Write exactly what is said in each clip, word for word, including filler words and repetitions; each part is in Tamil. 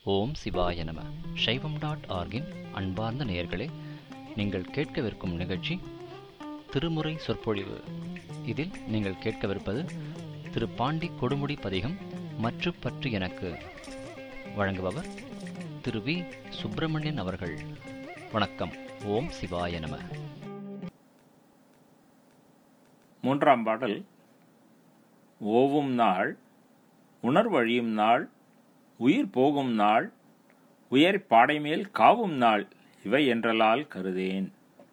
ஓம் சிவாய நம. சைவம் டாட் ஆர்கின் அன்பார்ந்த நேயர்களே, நீங்கள் கேட்கவிருக்கும் நிகழ்ச்சி திருமுறை சொற்பொழிவு. இதில் நீங்கள் கேட்கவிருப்பது திரு பாண்டி கொடுமுடி பதிகம் மற்று பற்று எனக்கு. வழங்குபவர் திரு வி சுப்பிரமணியன் அவர்கள். வணக்கம். ஓம் சிவாய நம. மூன்றாம் பாடல். ஓவும் நாள், உணர்வழியும் நாள், உயிர் போகும் நாள், உயர் பாடைமேல் காவும் நாள், இவை என்றலால் கருதேன்.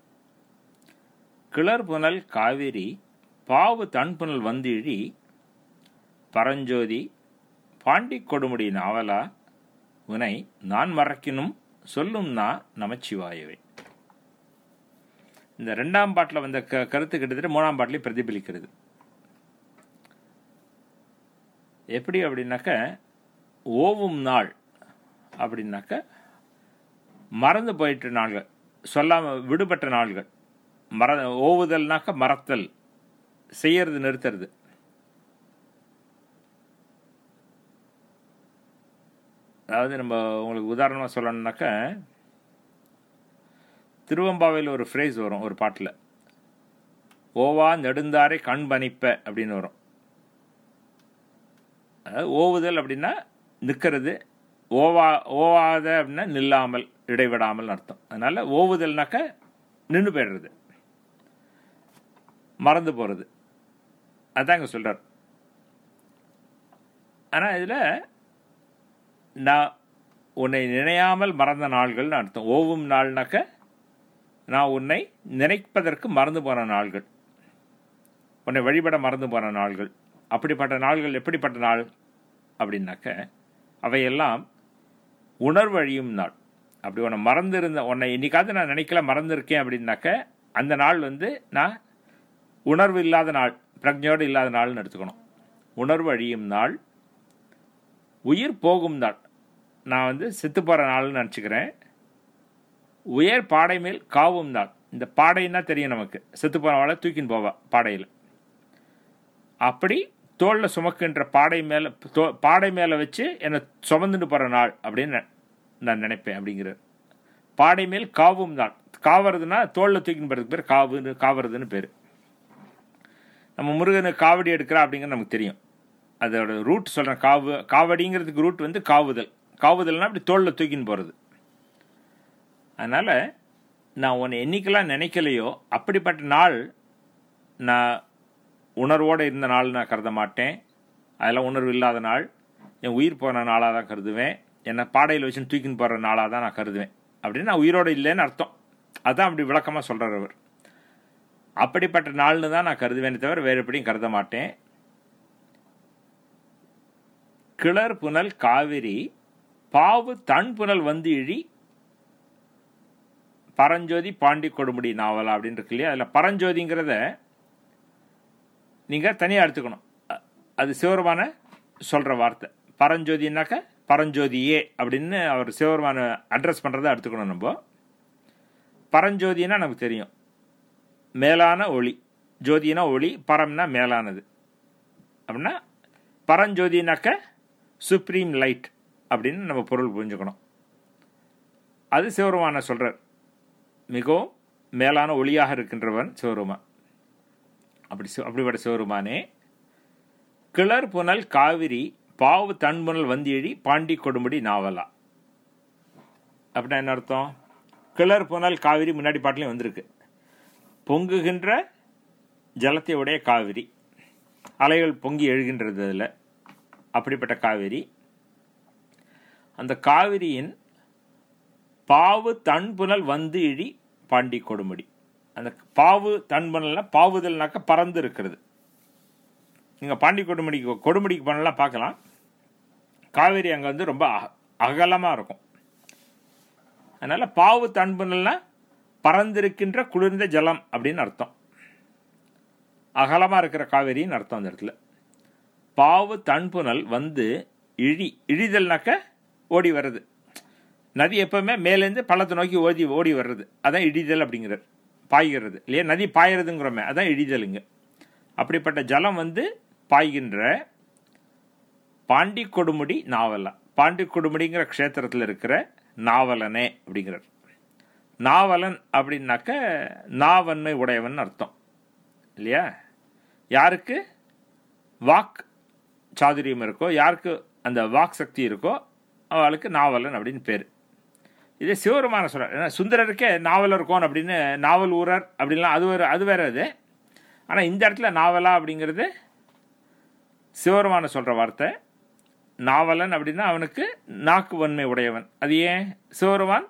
கிளர் புனல் காவிரி பாவு தன்புனல் வந்திழி, பரஞ்சோதி பாண்டி கொடுமுடி நாவலா, உனை நான் மறக்கினும் சொல்லும் நா நமச்சிவாயவே. இந்த ரெண்டாம் பாட்டில் வந்த க கருத்து கிட்டத்தட்ட மூணாம் பாட்டிலே பிரதிபலிக்கிறது. எப்படி அப்படின்னாக்க, ஓவும் நாள் அப்படின்னாக்க மறந்து போயிட்ட நாள்கள், சொல்லாமல் விடுபட்ட நாள்கள். மற ஓவுதல்னாக்க மறத்தல், செய்யறது நிறுத்துறது. அதாவது நம்ம உங்களுக்கு உதாரணமாக சொல்லணும்னாக்க, திருவம்பாவையில் ஒரு ஃப்ரேஸ் வரும் ஒரு பாட்டில், ஓவா நெடுந்தாரை கண்பணிப்ப அப்படின்னு வரும். அதாவது ஓவுதல் அப்படின்னா நிற்கிறது, ஓவா ஓவாத அப்படின்னா நில்லாமல் இடைவிடாமல் அர்த்தம். அதனால ஓவுதல்னாக்க நின்று போயிடுறது, மறந்து போகிறது. அதான் இங்கே சொல்கிறார். ஆனால் இதில் நான் உன்னை நினையாமல் மறந்த நாள்கள்னு அர்த்தம். ஓவும் நாள்னாக்க நான் உன்னை நினைப்பதற்கு மறந்து போன நாள்கள், உன்னை வழிபட மறந்து போன நாள்கள். அப்படிப்பட்ட நாள்கள் எப்படிப்பட்ட நாள் அப்படின்னாக்க, அவையெல்லாம் உணர்வழியும் நாள். அப்படி உன்னை மறந்துருந்த, உன்னை இன்னைக்காவது நான் நினைக்கல மறந்துருக்கேன் அப்படின்னாக்க, அந்த நாள் வந்து நான் உணர்வு இல்லாத நாள், பிரஜையோடு இல்லாத நாள்னு எடுத்துக்கணும். உணர்வு அழியும் நாள், உயிர் போகும் நாள், நான் வந்து செத்து போகிற நாள்னு நினச்சிக்கிறேன். உயர் பாடை மேல் காவும் நாள். இந்த பாடைன்னா தெரியும் நமக்கு, செத்து போனவாளை தூக்கின்னு போவா பாடையில். அப்படி தோளில் சுமக்குன்ற பாடை மேலே, தோ பாடை மேலே வச்சு என்னை சுமந்துட்டு போகிற நாள் அப்படின்னு நான் நினைப்பேன் அப்படிங்கிறார். பாடை மேல் காவும் நாள். காவறதுன்னா தோளில் தூக்கின்னு போகிறதுக்கு பேர் காவுன்னு, காவறதுன்னு பேர். நம்ம முருகனுக்கு காவடி எடுக்கிறா அப்படிங்கிறது நமக்கு தெரியும். அதோட ரூட் சொல்கிறேன். காவு காவடிங்கிறதுக்கு ரூட் வந்து காவுதல். காவுதல்னா அப்படி தோளில் தூக்கின்னு போகிறது. அதனால் நான் உன்னை என்னைக்கெல்லாம் நினைக்கலையோ அப்படிப்பட்ட நாள் நான் உணர்வோடு இருந்த நாள் நான் கருத மாட்டேன். அதெல்லாம் உணர்வு இல்லாத நாள், என் உயிர் போன நாளாக தான் கருதுவேன். என்னை பாடையில் வச்சுன்னு தூக்கின்னு போகிற நாளாக தான் நான் கருதுவேன் அப்படின்னு நான் உயிரோடு இல்லைன்னு அர்த்தம். அதுதான் அப்படி விளக்கமாக சொல்கிறார் அவர். அப்படிப்பட்ட நாள்னு தான் நான் கருதுவேனே தவிர வேறு எப்படியும் கருத மாட்டேன். கிளர் புனல் காவிரி பாவு தன் புனல் வந்து இழி, பரஞ்சோதி பாண்டி கொடுமுடி நாவலா அப்படின்னு இருக்கு இல்லையா. அதில் பரஞ்சோதிங்கிறத நீங்கள் தனியாக எடுத்துக்கணும். அது சிவபெருமான சொல்கிற வார்த்தை. பரஞ்சோதினாக்க பரஞ்சோதியே அப்படின்னு அவர் சிவபெருமான அட்ரஸ் பண்ணுறதை எடுத்துக்கணும். நம்ம பரஞ்சோதினா நமக்கு தெரியும், மேலான ஒளி. ஜோதினா ஒளி, பரம்னா மேலானது. அப்படின்னா பரஞ்சோதினாக்க சுப்ரீம் லைட் அப்படின்னு நம்ம பொருள் புரிஞ்சுக்கணும். அது சிவபெருமான சொல்கிறார். மிகவும் மேலான ஒளியாக இருக்கின்றவன் சிவபெருமான். அப்படி அப்படிப்பட்ட சிவபெருமானே, கிளர் புனல் காவிரி பாவு தன்புனல் வந்தியழி பாண்டி கொடுமுடி நாவலா. அப்படின்னா என்ன அர்த்தம்? கிளர் புனல் காவிரி முன்னாடி பாட்டிலையும் வந்திருக்கு. பொங்குகின்ற ஜலத்தை உடைய காவிரி, அலைகள் பொங்கி எழுகின்றது அதில். அப்படிப்பட்ட காவிரி, அந்த காவிரியின் பாவு தன்புனல் வந்து இழி பாண்டி கொடுமுடி. அந்த பாவு தன்புனல்னா பாவுதல்னாக்க பறந்து இருக்கிறது. நீங்கள் பாண்டி கொடுமுடிக்கு கொடுமுடிக்கு போனலாம் பார்க்கலாம். காவேரி அங்கே வந்து ரொம்ப அகலமாக இருக்கும். அதனால் பாவு தன்புனல்னா பறந்திருக்கின்ற குளிர்ந்த ஜலம் அப்படின்னு அர்த்தம். அகலமாக இருக்கிற காவேரின்னு அர்த்தம் அந்த இடத்துல. பாவு தன்புனல் வந்து இழி, இழிதல்னாக்க ஓடி வர்றது. நதி எப்பவுமே மேலேருந்து பள்ளத்தை நோக்கி ஓடி ஓடி வர்றது, அதான் இடிதல் அப்படிங்கிறது. பாய்கிறது இல்லையா, நதி பாயறதுங்கிறோமே, அதான் இடிதலுங்க. அப்படிப்பட்ட ஜலம் வந்து பாய்கின்ற பாண்டி கொடுமுடி நாவலா. பாண்டி கொடுமுடிங்கிற க்ஷேத்திரத்தில் இருக்கிற நாவலனே அப்படிங்கிறார். நாவலன் அப்படின்னாக்க நாவன்மை உடையவன் அர்த்தம் இல்லையா? யாருக்கு வாக் சாதுரியம் இருக்கோ, யாருக்கு அந்த வாக் சக்தி இருக்கோ அவளுக்கு நாவலன் அப்படின்னு பேர். இதே சிவருமான சொல்கிறார். ஏன்னா சுந்தரருக்கே நாவலர் கோன் அப்படின்னு நாவல் ஊரர் அப்படின்லாம் அது வேறு அது வேறு அது. ஆனால் இந்த இடத்துல நாவலா அப்படிங்கிறது சிவருமான சொல்கிற வார்த்தை. நாவலன் அப்படின்னா அவனுக்கு நாக்கு வன்மை உடையவன். அது ஏன்? சிவருமான்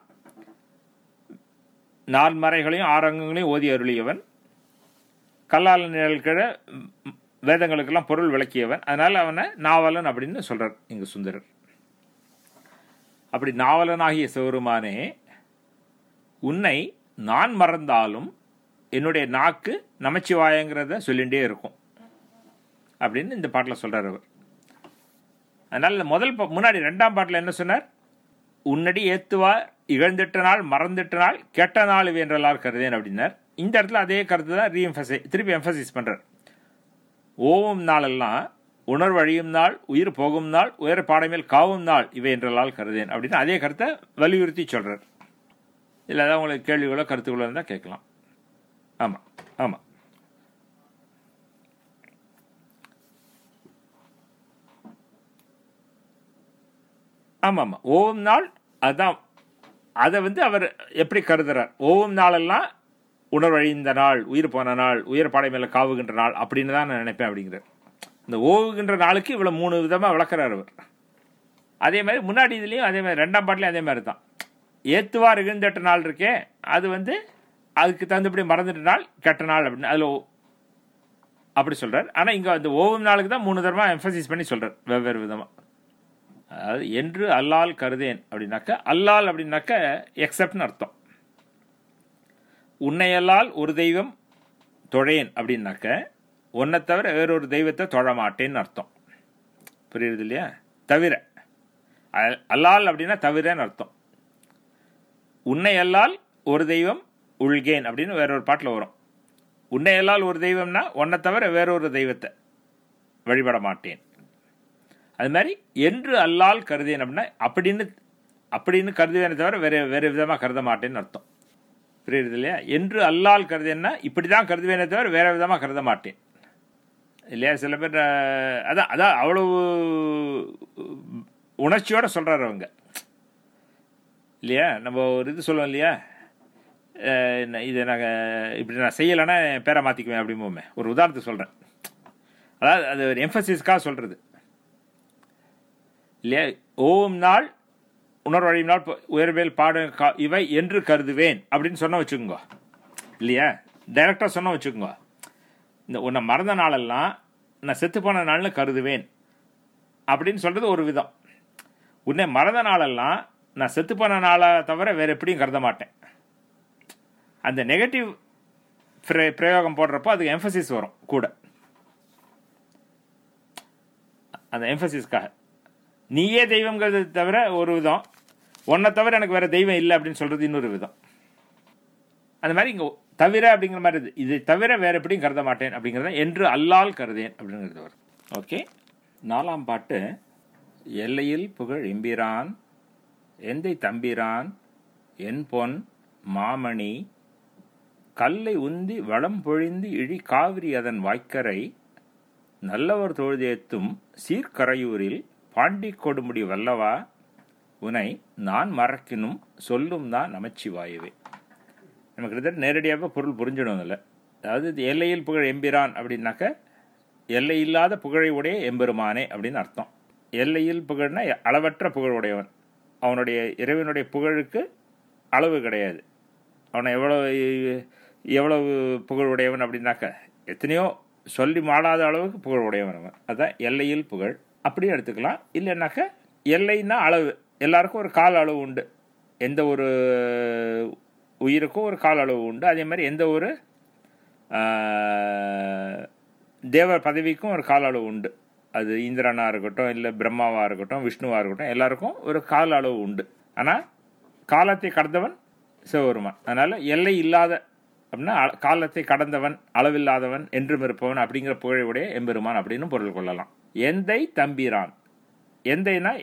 நான்மறைகளையும் ஆரங்கங்களையும் ஓதி அருளியவன், கல்லால நிழல்கிற வேதங்களுக்கெல்லாம் பொருள் விளக்கியவன். அதனால் அவனை நாவலன் அப்படின்னு சொல்கிறார் இங்கு சுந்தரர். அப்படி நாவலனாகிய சிவருமானே, உன்னை நான் மறந்தாலும் என்னுடைய நாக்கு நமச்சிவாயங்கிறத சொல்லிகிட்டே இருக்கும் அப்படின்னு இந்த பாட்டில் சொல்கிறார் அவர். அதனால் இந்த முதல் முன்னாடி ரெண்டாம் பாட்டில் என்ன சொன்னார்? உன்னடி ஏத்துவார் இகழ்ந்திட்ட நாள் மறந்துட்ட நாள் கெட்ட நாள் வேன்றலார் கருதேன் அப்படின்னார். இந்த இடத்துல அதே கருத்து தான் ரீஎம்பசை திருப்பி எம்பசைஸ் பண்ணுறார். ஓவும் நாளெல்லாம் உணர்வு அழியும் நாள், உயிர் போகும் நாள், உயர் பாடமேல் காவும் நாள் இவை என்றலால் கருதேன் அப்படின்னு அதே கருத்தை வலியுறுத்தி சொல்கிறார். இல்லை அதான் உங்களுக்கு கேள்விகளோ கருத்துக்களோ இருந்தால் கேட்கலாம். ஆமாம் ஆமாம் ஆமாம் ஆமாம் ஓவும் நாள் அதுதான். அதை வந்து அவர் எப்படி கருதுறார்? ஓவும் நாளெல்லாம் உணர்வழிந்த நாள், உயிர் போன நாள், உயர் பாடை மேலே காவுகின்ற நாள் அப்படின்னு தான் நான் நினைப்பேன் அப்படிங்கிறார். இந்த ஓவுகின்ற நாளுக்கு இவ்வளோ மூணு விதமாக விளக்குறார் அவர். அதே மாதிரி முன்னாடி இதுலேயும் அதே மாதிரி ரெண்டாம் பாட்டிலையும் அதே மாதிரி தான். ஏத்துவார் இகழ்ந்தட்ட நாள் இருக்கே, அது வந்து அதுக்கு தகுந்தபடி மறந்துட்ட நாள் கெட்ட நாள் அப்படின்னு அதில் அப்படி சொல்கிறார். ஆனால் இங்கே அந்த ஓவும் நாளுக்கு தான் மூணு தரமாக எம்ஃபசைஸ் பண்ணி சொல்கிறார் வெவ்வேறு விதமாக. அதாவது என்று அல்லால் கருதேன் அப்படின்னாக்க, அல்லால் அப்படின்னாக்க எக்ஸப்ட்னு அர்த்தம். உன்னையல்லால் ஒரு தெய்வம் தொழேன் அப்படின்னாக்க உன்னை தவிர வேறொரு தெய்வத்தை தொழமாட்டேன்னு அர்த்தம். புரியுது இல்லையா? தவிர அல்லால் அப்படின்னா தவிரன்னு அர்த்தம். உன்னையல்லால் ஒரு தெய்வம் உள்கேன் அப்படின்னு வேறொரு பாட்டில் வரும். உன்னையல்லால் ஒரு தெய்வம்னா உன்னை தவிர வேறொரு தெய்வத்தை வழிபட மாட்டேன். அது மாதிரி என்று அல்லால் கருதேன் அப்படின்னா அப்படின்னு அப்படின்னு கருதுவேனே தவிர வேறு வேறு விதமாக கருத மாட்டேன்னு அர்த்தம். புரியுது இல்லையா? என்று அல்லால் கருதேன்னா இப்படி தான் கருதுவேனே தவிர வேறு விதமாக கருத மாட்டேன் இல்லையா? சில பேர் அதான் அதான் அவ்வளவு உணர்ச்சியோடு சொல்கிறார் அவங்க இல்லையா? நம்ம ஒரு இது சொல்லுவோம் இல்லையா, இதை நாங்கள் இப்படி நான் செய்யலைன்னா பேரை மாற்றிக்குவேன் அப்படிம்போமே. ஒரு உதாரணத்துக்கு சொல்கிறேன். அதாவது அது ஒரு எம்ஃபசிஸ்க்காக சொல்கிறது இல்லையா? ஓம் நாள் உணர்வழியும் நாள் உயர்வேல் பாடு இவை என்று கருதுவேன் அப்படின்னு சொன்ன வச்சுக்கோங்க இல்லையா? டைரக்டாக சொன்ன வச்சுக்கோங்க. இந்த உன்னை மறந்த நாளெல்லாம் நான் செத்து போன நாள்னு கருதுவேன் அப்படின்னு சொல்கிறது ஒரு விதம். உன்னை மறந்த நாளெல்லாம் நான் செத்து போன நாளை தவிர வேறு எப்படியும் கருத மாட்டேன். அந்த நெகட்டிவ் பிரயோகம் போடுறப்போ அதுக்கு எம்ஃபசிஸ் வரும் கூட. அந்த எம்ஃபசிஸ்க்காக நீயே தெய்வங்கிறது தவிர ஒரு விதம், உன்னை தவிர எனக்கு வேறு தெய்வம் இல்லை அப்படின்னு சொல்கிறது இன்னொரு விதம். அந்த மாதிரி இங்கே தவிர அப்படிங்கிற மாதிரி இது இதை தவிர வேறு எப்படியும் கருத மாட்டேன் அப்படிங்கிறத என்று அல்லால் கருதேன் அப்படிங்கிறது வரும். ஓகே. நாலாம் பாட்டு. எல்லையில் புகழ் எம்பிரான் எந்தை தம்பிரான் என் பொன் மாமணி கல்லை உந்தி வளம் பொழிந்து இழி காவிரி அதன் வாய்க்கரை நல்லவர் தொழுதேத்தும் சீர்கரையூரில் பாண்டி கொடுமுடி வல்லவா உனை நான் மறக்கினும் சொல்லும் தான் நமச்சிவாயவே. நமக்கு கிட்டத்தட்ட நேரடியாக பொருள் புரிஞ்சிடும் இல்லை. அதாவது எல்லையில் புகழ் எம்பிரான் அப்படின்னாக்க எல்லை இல்லாத புகழை உடைய எம்பெருமானே அப்படின்னு அர்த்தம். எல்லையில் புகழ்னா அளவற்ற புகழ் உடையவன். அவனுடைய இறைவனுடைய புகழுக்கு அளவு கிடையாது. அவனை எவ்வளவு எவ்வளவு புகழ் உடையவன் அப்படின்னாக்க எத்தனையோ சொல்லி மாடாத அளவுக்கு புகழ் உடையவன் அவன். அதுதான் எல்லையில் புகழ் அப்படியே எடுத்துக்கலாம். இல்லைன்னாக்க எல்லைன்னா அளவு, எல்லாருக்கும் ஒரு கால அளவு உண்டு. எந்த ஒரு உயிருக்கும் ஒரு கால அளவு உண்டு. அதே மாதிரி எந்த ஒரு தேவர் பதவிக்கும் ஒரு கால அளவு உண்டு. அது இந்திரனாக இருக்கட்டும், இல்லை பிரம்மாவாக இருக்கட்டும், விஷ்ணுவாக இருக்கட்டும், எல்லாருக்கும் ஒரு கால அளவு உண்டு. ஆனால் காலத்தை கடந்தவன் சிவபெருமான். அதனால் எல்லை இல்லாத அப்படின்னா காலத்தை கடந்தவன், அளவில்லாதவன், என்றும் இருப்பவன் அப்படிங்கிற புகழையுடைய எம்பெருமான் அப்படின்னு பொருள் கொள்ளலாம். எந்தை தம்பிரான். எந்தைனா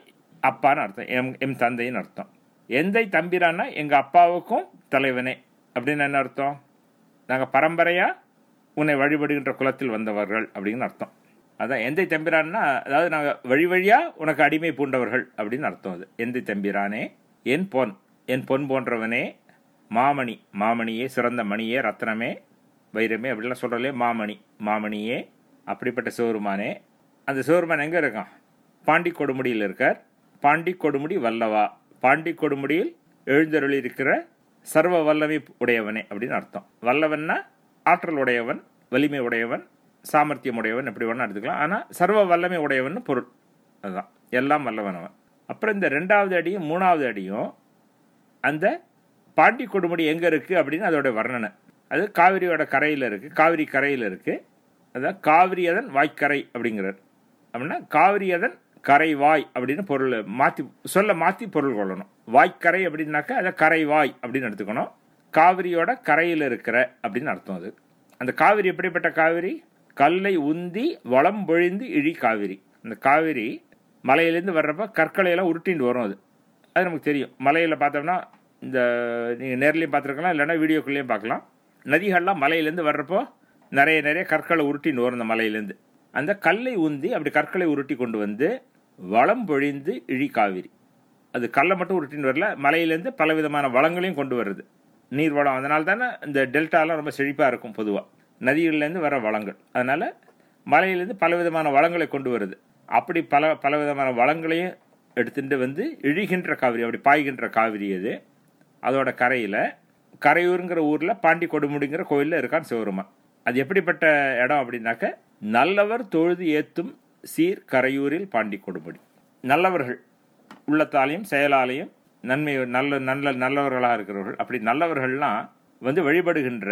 அப்பான்னு அர்த்தம், எம் எம் தந்தைன்னு அர்த்தம். எந்தை தம்பிரான்னா எங்கள் அப்பாவுக்கும் தலைவனே அப்படின்னு என்ன அர்த்தம்? நாங்கள் பரம்பரையாக உன்னை வழிபடுகின்ற குலத்தில் வந்தவர்கள் அப்படின்னு அர்த்தம். அதான் எந்தை தம்பிரான்னா, அதாவது நாங்கள் வழி வழியாக உனக்கு அடிமை பூண்டவர்கள் அப்படின்னு அர்த்தம். அது எந்தை தம்பிரானே, என் பொன் என் பொன் போன்றவனே, மாமணி மாமணியே, சிறந்த மணியே, ரத்னமே, வைரமே அப்படிலாம் சொல்கிறலே, மாமணி மாமணியே, அப்படிப்பட்ட சிவருமானே. அந்த சிவருமான் எங்கே இருக்கான்? பாண்டி கொடுமுடியில் இருக்கார். பாண்டி கொடுமுடி வல்லவா, பாண்டி கொடுமுடியில் எழுந்தருளி இருக்கிற சர்வ வல்லமை உடையவனே அப்படின்னு அர்த்தம். வல்லவன்னா ஆற்றல் உடையவன், வலிமை உடையவன், சாமர்த்தியம் உடையவன், எப்படி வேணா எடுத்துக்கலாம். ஆனால் சர்வ வல்லமை உடையவன் பொருள். அதுதான் எல்லாம் வல்லவன் அவன். அப்புறம் இந்த ரெண்டாவது அடியும் மூணாவது அடியும் அந்த பாண்டி கொடுமுடி எங்கே இருக்குது அப்படின்னு அதோட வர்ணனை. அது காவிரியோட கரையில் இருக்குது, காவிரி கரையில் இருக்குது. அதான் காவிரி அதன் வாய்க்கரை அப்படிங்கிறார். அப்படின்னா காவிரி அதன் கரை வாய் அப்படின்னு பொருள் மாற்றி சொல்ல மாற்றி பொருள் கொள்ளணும். வாய்க்கரை அப்படின்னாக்கா அதை கரை வாய் அப்படின்னு எடுத்துக்கணும். காவிரியோட கரையில் இருக்கிற அப்படின்னு அர்த்தம். அது அந்த காவிரி எப்படிப்பட்ட காவிரி? கல்லை உந்தி வளம் பொழிந்து இழி காவிரி. அந்த காவிரி மலையிலேருந்து வர்றப்ப கற்களையெல்லாம் உருட்டின்னு வரும். அது அது நமக்கு தெரியும். மலையில் பார்த்தோம்னா, இந்த நீங்கள் நேர்லேயும் பார்த்துருக்கலாம், இல்லைன்னா வீடியோக்குள்ளேயும் பார்க்கலாம். நதிகள்லாம் மலையிலேருந்து வர்றப்போ நிறைய நிறைய கற்களை உருட்டின்னு வரும் அந்த மலையிலேருந்து. அந்த கல்லை உந்தி அப்படி கற்களை உருட்டி கொண்டு வந்து வளம் பொழிந்து இழி காவிரி. அது கல்லை மட்டும் உருட்டின்னு வரல, மலையிலேருந்து பலவிதமான வளங்களையும் கொண்டு வருது, நீர் வளம். அதனால தானே இந்த டெல்டாலாம் ரொம்ப செழிப்பாக இருக்கும் பொதுவாக, நதிகள்லேருந்து வர வளங்கள். அதனால் மலையிலேருந்து பலவிதமான வளங்களை கொண்டு வருது. அப்படி பல பலவிதமான வளங்களையும் எடுத்துட்டு வந்து இழிகின்ற காவிரி, அப்படி பாய்கின்ற காவிரி அது. அதோட கரையில் கரையூருங்கிற ஊரில் பாண்டி கொடுமுடிங்கிற கோயிலில் இருக்கான் சிவருமான். அது எப்படிப்பட்ட இடம் அப்படின்னாக்க, நல்லவர் தொழுது ஏத்தும் சீர் கரையூரில் பாண்டி கொடுமுடி. நல்லவர்கள் உள்ளத்தாலையும் செயலாலையும் நன்மை நல்ல நல்ல நல்லவர்களாக இருக்கிறவர்கள், அப்படி நல்லவர்கள்லாம் வந்து வழிபடுகின்ற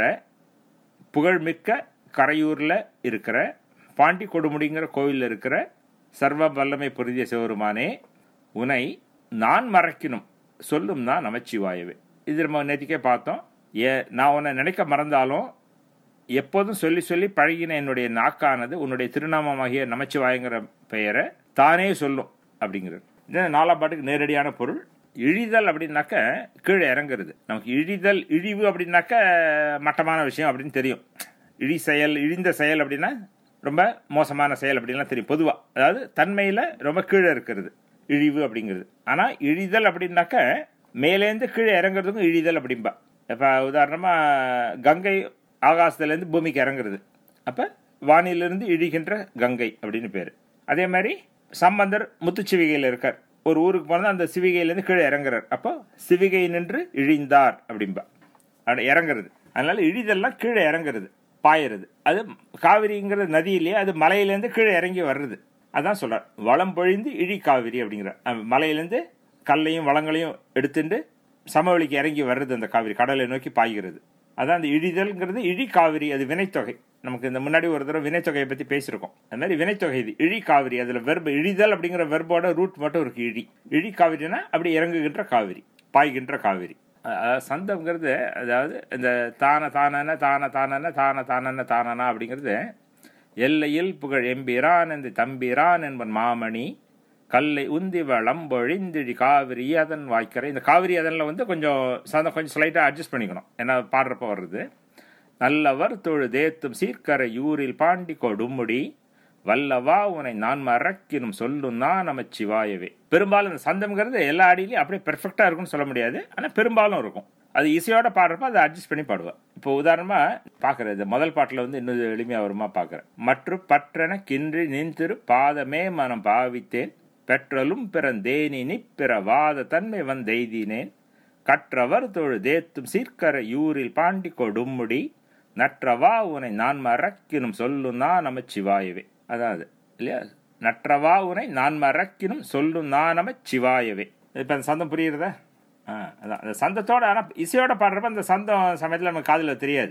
புகழ்மிக்க கரையூரில் இருக்கிற பாண்டி கொடுமுடிங்கிற கோயிலில் இருக்கிற சர்வ வல்லமை பொருந்திய சிவருமானே, உனை நான் மறக்கினும் சொல்லும் தான் நமச்சிவாயவே. இது நம்ம நேற்றுக்கே பார்த்தோம். ஏ நான் உன்னை நினைக்க மறந்தாலும் எப்போதும் சொல்லி சொல்லி பழகின என்னுடைய நாக்கானது உன்னுடைய திருநாமமாகிய நமச்சிவாயங்கிற பெயரை தானே சொல்லும் அப்படிங்கிறது. இது நாலாம் பாட்டுக்கு நேரடியான பொருள். இழிதல் அப்படின்னாக்க கீழே இறங்குறது. நமக்கு இழிதல் இழிவு அப்படின்னாக்க மட்டமான விஷயம் அப்படின்னு தெரியும். இழி செயல், இழிந்த செயல் அப்படின்னா ரொம்ப மோசமான செயல் அப்படின்லாம் தெரியும் பொதுவாக. அதாவது தன்மையில் ரொம்ப கீழே இருக்கிறது இழிவு அப்படிங்கிறது. ஆனால் இழிதல் அப்படின்னாக்க மேலேருந்து கீழே இறங்குறதுக்கும் இழிதல் அப்படின்பா. இப்போ உதாரணமாக கங்கை ஆகாசத்துலேருந்து பூமிக்கு இறங்குறது, அப்போ வானிலிருந்து இழிகின்ற கங்கை அப்படின்னு பேர். அதே மாதிரி சம்பந்தர் முத்துச்சிவிகையில் இருக்கார். ஒரு ஊருக்கு போனால் அந்த சிவிகையிலேருந்து கீழே இறங்குறார். அப்போ சிவிகை நின்று இழிந்தார் அப்படின்பா, இறங்குறது. அதனால இழிதெல்லாம் கீழே இறங்குறது, பாயிறது. அது காவிரிங்கிற நதியிலேயே அது மலையிலேருந்து கீழே இறங்கி வர்றது. அதான் சொல்கிறார், வளம் பொழிந்து இழி காவிரி அப்படிங்கிறார். மலையிலேருந்து கல்லையும் வளங்களையும் எடுத்துட்டு சமவெளிக்கு இறங்கி வர்றது அந்த காவிரி, கடலை நோக்கி பாய்கிறது. அதான் அந்த இழிதல்ங்கிறது இழி காவிரி. அது வினைத்தொகை. நமக்கு இந்த முன்னாடி ஒரு தடவை வினைத்தொகையை பற்றி பேசியிருக்கோம். அது மாதிரி வினைத்தொகை இது இழி காவிரி. அதில் வெர்பு இழிதல் அப்படிங்கிற வெர்போட ரூட் மட்டும் இருக்கு இழி. இழி காவிரினா அப்படி இறங்குகின்ற காவிரி, பாய்கின்ற காவிரி. சந்தம்ங்கிறது அதாவது இந்த தான தானன தான தானன தான தானன தானனா அப்படிங்கிறது எல்லையில் புகழ் எம்பிரான் இந்த தம்பிரான் என்பன் மாமணி கல்லை உந்தி வளம் பொழிந்திழி காவிரி அதன் வாய்க்கரை. இந்த காவிரி அதனில் வந்து கொஞ்சம் சந்தம் கொஞ்சம் ஸ்லைட்டாக அட்ஜஸ்ட் பண்ணிக்கணும், ஏன்னா பாடுறப்ப வர்றது. நல்லவர் தொழுதேத்தும் சீர்கரை யூரில் பாண்டி கொடுமுடி வல்லவா உனை நான் மறக்கினும் சொல்லும் தான் நமச்சிவாயவே. பெரும்பாலும் இந்த சந்தம்ங்கிறது எல்லா அடியிலையும் அப்படியே பெர்ஃபெக்டாக இருக்குன்னு சொல்ல முடியாது, ஆனால் பெரும்பாலும் இருக்கும். அது இசையோட பாடுறப்ப அதை அட்ஜஸ்ட் பண்ணி பாடுவேன். இப்போ உதாரணமாக பார்க்குறது, முதல் பாட்டில் வந்து இன்னும் எளிமையாக வருமா பார்க்குறேன். மற்றும் பற்றென கின்றி நின் திரு பாதமே மனம் பாவித்தேன் பெற்றலும் பிறந்தேனி நிப்பிற வாத தன்மை வந்தெய்தினேன் கற்றவர் தொழுதேத்தும் சீர்கரை யூரில் பாண்டி கொடுமுடி நற்றவா உனை நான் மறக்கினும் சொல்லும் நான் நமச்சிவாயவே. அதாவது இல்லையா, நற்றவா உனை நான் மறக்கினும் சொல்லும் நான் நமச்சிவாயவே. இப்போ அந்த சந்தம் புரியுறதா? ஆ அதான் அந்த சந்தத்தோட. ஆனால் இசையோட பாடுறப்ப அந்த சந்தம் சமயத்தில் நமக்கு காதில் தெரியாது.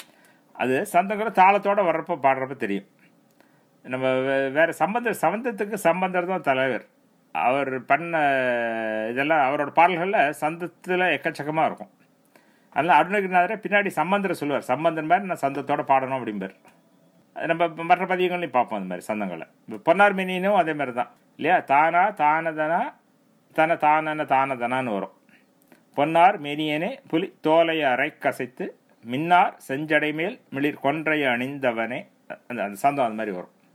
அது சந்தங்கிற தாளத்தோட வர்றப்போ பாடுறப்ப தெரியும். நம்ம வேறு சம்பந்தர் சம்பந்தத்துக்கு சம்பந்தர் தான் தலைவர். அவர் பண்ண இதெல்லாம் அவரோட பாடல்களில் சந்தத்தில் எக்கச்சக்கமாக இருக்கும். அதனால் அருணகிரிநாதரே பின்னாடி சம்பந்தரை சொல்லுவார், சம்பந்தன் மாதிரி நான் சந்தத்தோட பாடணும் அப்படிம்பார். நம்ம மற்ற பதியங்களையும் பார்ப்போம் அந்த மாதிரி சந்தங்களை. இப்போ பொன்னார் மினினும் அதே மாதிரி தான் இல்லையா. தானா தானதனா தன தானன தானதனான்னு வரும். பொன்னார் மேனியனே புலி தோலைய அரை கசைத்து மின்னார் செஞ்சடை மேல் மிளிர் கொன்றைய அணிந்தவனே, அந்த அந்த சந்தம் அந்த மாதிரி வரும்.